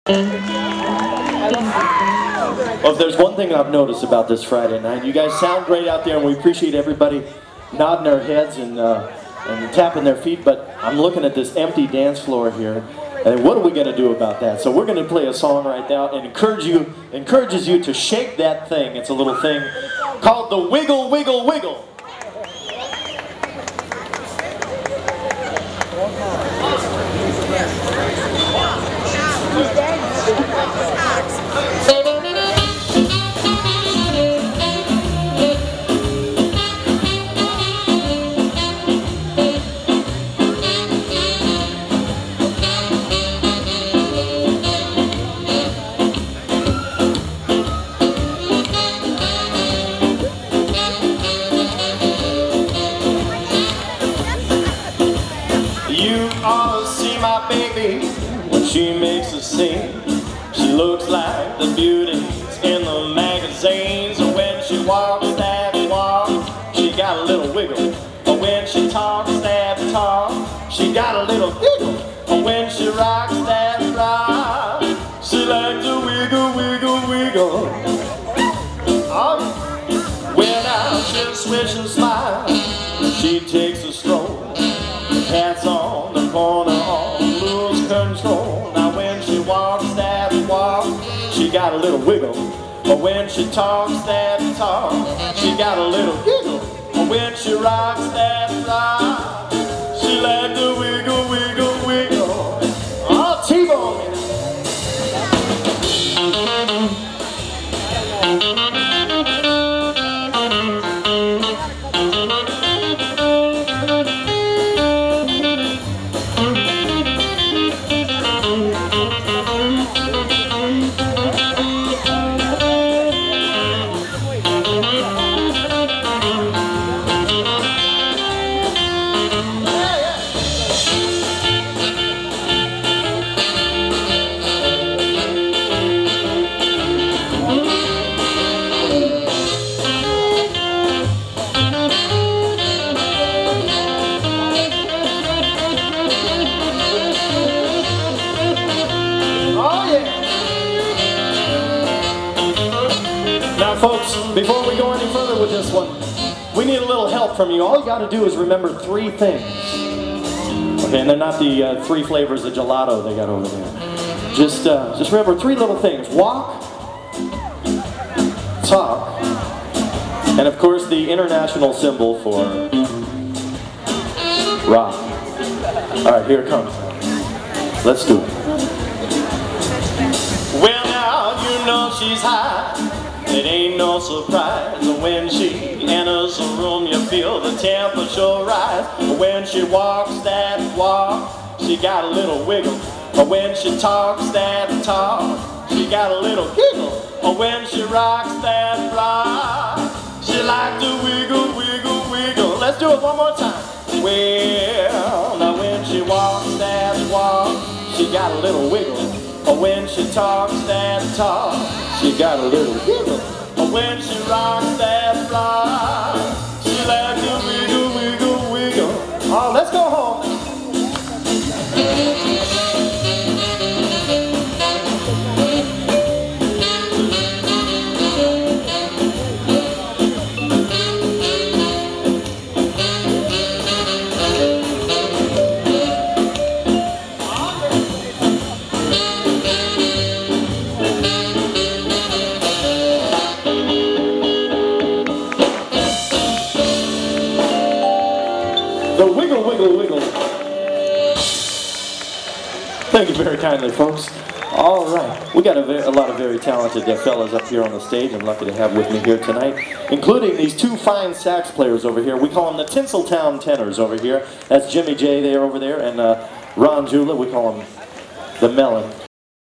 Well, if there's one thing I've noticed about this Friday night, you guys sound great out there, and we appreciate everybody nodding their heads and tapping their feet, but I'm looking at this empty dance floor here, and what are we going to do about that? So we're going to play a song right now and encourages you to shake that thing. It's a little thing called the Wiggle, Wiggle, Wiggle. You ought to see my baby when she makes a scene. She looks like the beauties in the magazines. When she walks that walk, she got a little wiggle. When she talks that talk, she got a little giggle. When she rocks that rock, she likes to wiggle, wiggle, wiggle. Oh, when I just swish and smile, she takes a stroll. Cats on the corner, all lose control. Now when she walks that walk, she got a little wiggle. But when she talks that talk, she got a little giggle. But when she rocks that rock, she like to wiggle, wiggle, wiggle. Oh, T-bone! Now folks, before we go any further with this one, we need a little help from you. All you got to do is remember three things. Okay, and they're not the three flavors of gelato they got over there. Just remember three little things. Walk, talk, and of course the international symbol for rock. Alright, here it comes. Let's do it. Well now, you know she's hot. It ain't no surprise when she enters a room, you feel the temperature rise. When she walks that walk, she got a little wiggle. But when she talks that talk, she got a little giggle. But when she rocks that rock, she like to wiggle, wiggle, wiggle. Let's do it one more time. Well, now when she walks that walk, she got a little wiggle. But when she talks that talk, she got a little giggle. But when she rocks that rock, she like to wiggle, wiggle, wiggle. Oh, let's go home. The Wiggle, Wiggle, Wiggle. Thank you very kindly, folks. All right. We got a lot of very talented fellas up here on the stage. I'm lucky to have with me here tonight, including these two fine sax players over here. We call them the Tinseltown Tenors over here. That's Jimmy J there over there, and Ron Jula. We call him the Melon.